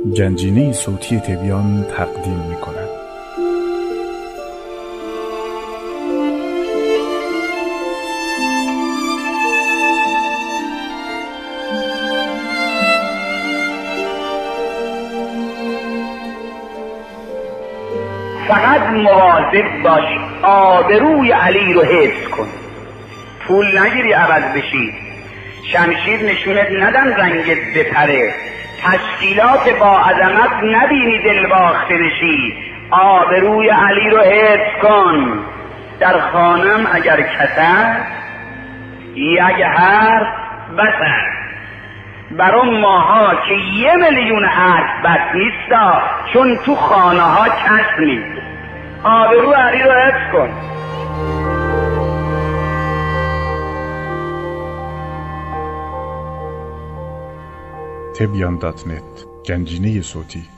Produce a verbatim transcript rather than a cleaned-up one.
گنجینه صوتی تبیان تقدیم می کند. فقط مواظب باش آبروی علی رو حفظ کن، پول نگیری عوض بشی، شمشیر نشونت ندن رنگت بپره، تشکیلات با عظمت نبینی دل باخته نشی. آبروی علی رو حفظ کن. در خانم اگر کسر یک حرف بسر، برای ماها که یه میلیون حرف بس نیستا، چون تو خانه ها کس نیست. آبروی علی رو حفظ کن. تبیان دات نت، گنجینه صوتی.